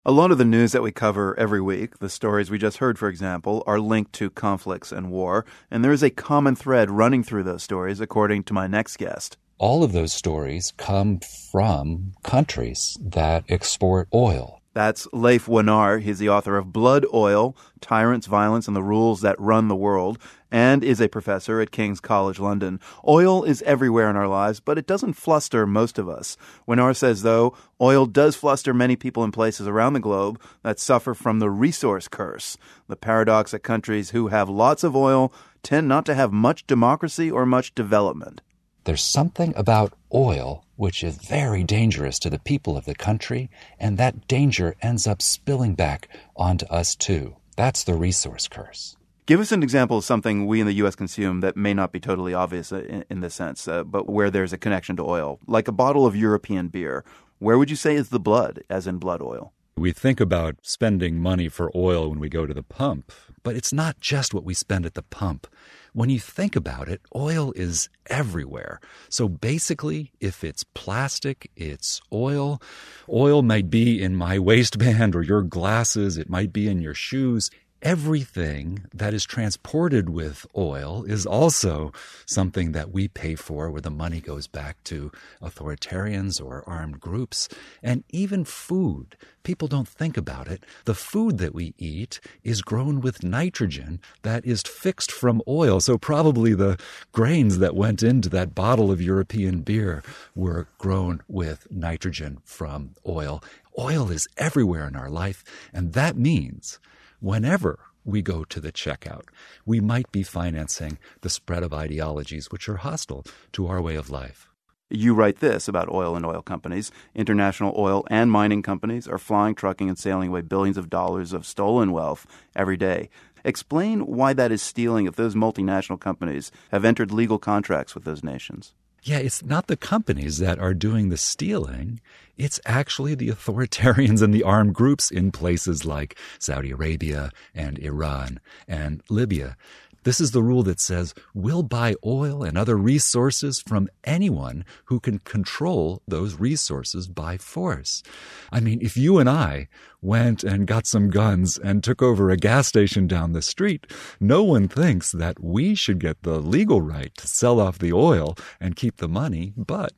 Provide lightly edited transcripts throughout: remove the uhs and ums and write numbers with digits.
A lot of the news that we cover every week, the stories we just heard, for example, are linked to conflicts and war, and there is a common thread running through those stories, according to my next guest. All of those stories come from countries that export oil. That's Leif Wenar. He's the author of Blood Oil, Tyrants, Violence, and the Rules That Run the World, and is a professor at King's College London. Oil is everywhere in our lives, but it doesn't fluster most of us. Wenar says, though, oil does fluster many people in places around the globe that suffer from the resource curse, the paradox that countries who have lots of oil tend not to have much democracy or much development. There's something about oil which is very dangerous to the people of the country, and that danger ends up spilling back onto us too. That's the resource curse. Give us an example of something we in the U.S. consume that may not be totally obvious in this sense, but where there's a connection to oil, like a bottle of European beer. Where would you say is the blood, as in blood oil? We think about spending money for oil when we go to the pump, but it's not just what we spend at the pump. When you think about it, oil is everywhere. So basically, if it's plastic, it's oil. Oil might be in my waistband or your glasses. It might be in your shoes. Everything that is transported with oil is also something that we pay for, where the money goes back to authoritarians or armed groups. And even food. People don't think about it. The food that we eat is grown with nitrogen that is fixed from oil. So probably the grains that went into that bottle of European beer were grown with nitrogen from oil. Oil is everywhere in our life, and that means whenever we go to the checkout, we might be financing the spread of ideologies which are hostile to our way of life. You write this about oil and oil companies. International oil and mining companies are flying, trucking, and sailing away billions of dollars of stolen wealth every day. Explain why that is stealing if those multinational companies have entered legal contracts with those nations. Yeah, it's not the companies that are doing the stealing. It's actually the authoritarians and the armed groups in places like Saudi Arabia and Iran and Libya. This is the rule that says we'll buy oil and other resources from anyone who can control those resources by force. I mean, if you and I went and got some guns and took over a gas station down the street, no one thinks that we should get the legal right to sell off the oil and keep the money. But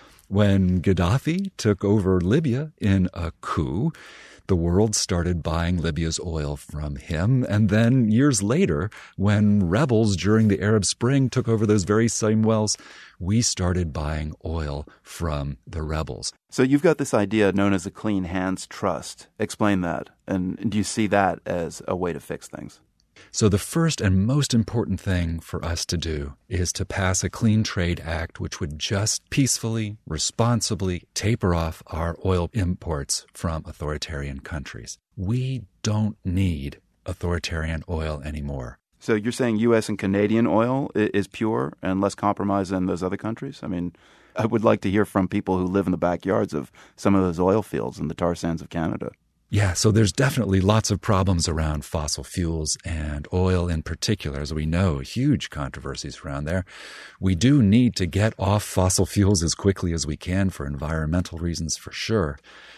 when Gaddafi took over Libya in a coup, the world started buying Libya's oil from him. And then years later, when rebels during the Arab Spring took over those very same wells, we started buying oil from the rebels. So you've got this idea known as the Clean Hands Trust. Explain that. And do you see that as a way to fix things? So the first and most important thing for us to do is to pass a Clean Trade Act which would just peacefully, responsibly taper off our oil imports from authoritarian countries. We don't need authoritarian oil anymore. So you're saying U.S. and Canadian oil is pure and less compromised than those other countries? I mean, I would like to hear from people who live in the backyards of some of those oil fields in the tar sands of Canada. Yeah, so there's definitely lots of problems around fossil fuels and oil in particular. As we know, huge controversies around there. We do need to get off fossil fuels as quickly as we can for environmental reasons, for sure.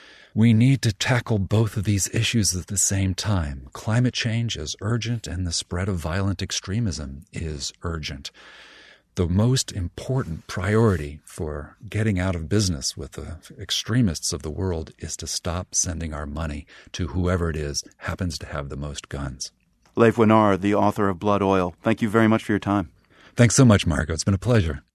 We need to tackle both of these issues at the same time. Climate change is urgent, and the spread of violent extremism is urgent. The most important priority for getting out of business with the extremists of the world is to stop sending our money to whoever it is happens to have the most guns. Leif Wenar, the author of Blood Oil, thank you very much for your time. Thanks so much, Marco. It's been a pleasure.